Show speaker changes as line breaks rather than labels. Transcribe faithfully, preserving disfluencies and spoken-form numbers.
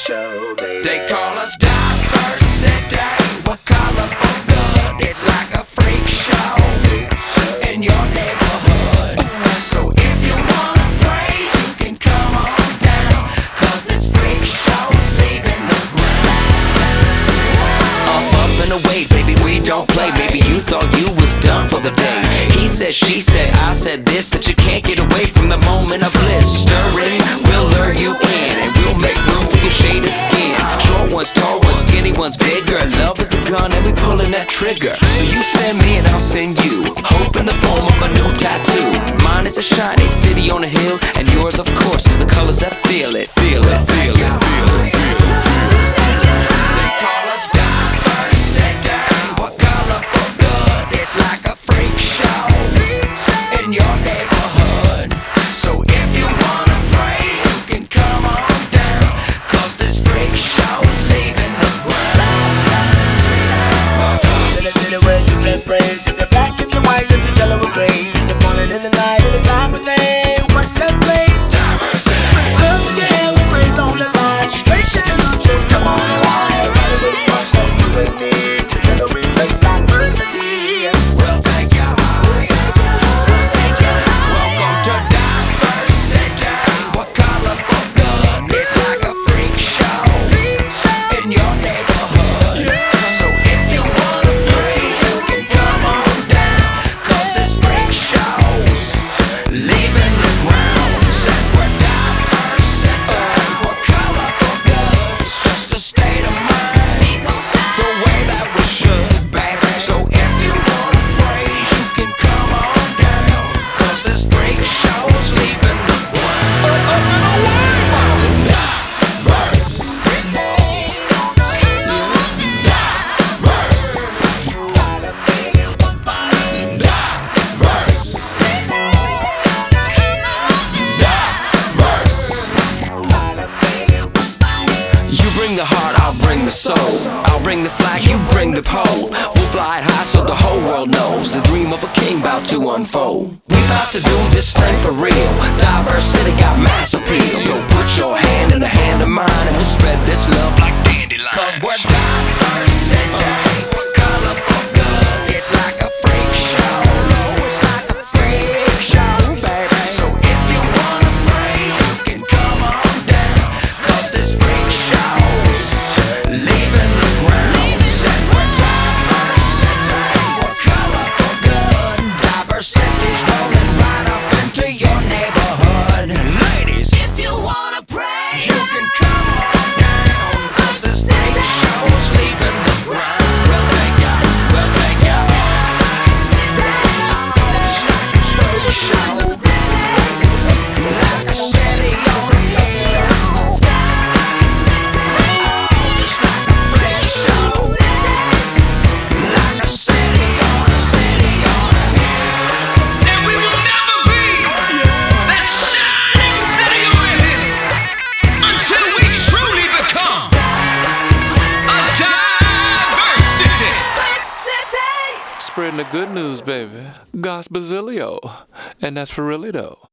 show, baby.
They call us diversity. We're colorful good. It's like a freak show in your neighborhood. So if you wanna praise, you can come on down, cause this freak show's leaving the ground. Up, up and away, baby, we don't play. Maybe you thought you was done for the day. He said, she said, I said this, that you can't get away from the moment of bliss. Stirring, we'll lure you in, and we'll make room for your shade of skin. Short ones, tall ones, skinny ones, bigger. Love is the gun and we pulling that trigger. So you send me and I'll send you hope in the form of a new tattoo. Mine is a shiny city on a hill, and yours of course is the colors that feel it. Feel it, feel it, feel it, feel it. They call us diversity. We're colorful good. It's like a freak show in your neighborhood. So if you wanna praise, you can come on down, cause this freak show's leaving the ground.
Tell us anywhere you can praise. If you're black, if you're white, if you're yellow or gray, in the morning, in the night, in the time of day. What's that place? With girls in your hair, with praise on the side. Straight shaking up, just come on alive. Right away, watch that you and me. Together we make diversity.
We'll take you high. We'll take you high. Welcome to diversity. We're colorful good. It's like a freak show in your neighborhood. So if you wanna praise, you can come on down, cause this freak show's leaving the ground. Said we're diversity. We're colorful good. It's just a state of mind, the way that we should, baby. So if you wanna praise, you can come on down, cause this freak show's leaving the ground. You bring the heart, I'll bring the soul. I'll bring the flag, you bring the pole. We'll fly it high so the whole world knows the dream of a king about to unfold. We about to do this thing for real. Diversity got mass appeal. So put your hand in the hand of mine, and we'll spread this love like dandelions. Cause we're diversity. We're colorful good. It's like a freak show. It's like a freak show, baby. So if you wanna praise, you can come on down, cause this freak show's leaving the ground. Said we're diversity. We're colorful good. Diversity's rolling right up into your neighborhood. Ladies, if you wanna praise, you can come on down, cause this freak show's leaving the ground. We'll take ya, we'll take ya. Freak show, like a city on a hill. Just like a freak show, like a city on a city on a hill.
And we will never be that shining city on a hill until we truly become a diversity.
Spreading the good news, baby. Gospelzilio. And that's for really though.